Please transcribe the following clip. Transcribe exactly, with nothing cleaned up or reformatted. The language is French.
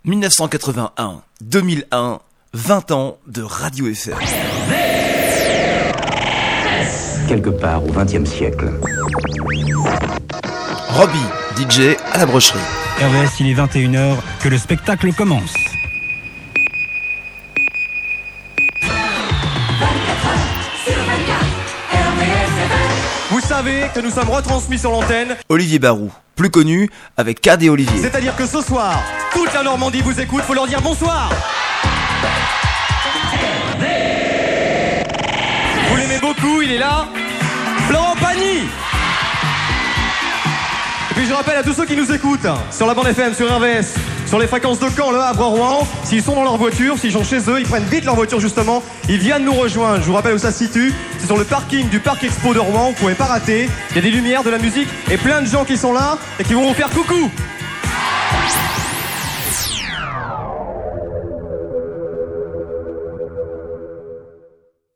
mille neuf cent quatre-vingt-un, deux mille un, vingt ans de Radio F M. Quelque part au vingtième siècle. Robbie, D J à la brocherie. R V S, il est vingt et une heures, que le spectacle commence. Vous savez que nous sommes retransmis sur l'antenne. Olivier Barou, plus connu avec Cad et Olivier. C'est-à-dire que ce soir, toute la Normandie vous écoute, faut leur dire bonsoir. Vous l'aimez beaucoup, il est là. Florent Pagny. Et puis je rappelle à tous ceux qui nous écoutent, sur la bande F M, sur R V S, sur les fréquences de Caen, Le Havre, Rouen, s'ils sont dans leur voiture, s'ils sont chez eux, ils prennent vite leur voiture justement, ils viennent nous rejoindre. Je vous rappelle où ça se situe, c'est sur le parking du Parc Expo de Rouen, vous pouvez pas rater, il y a des lumières, de la musique et plein de gens qui sont là et qui vont vous faire coucou.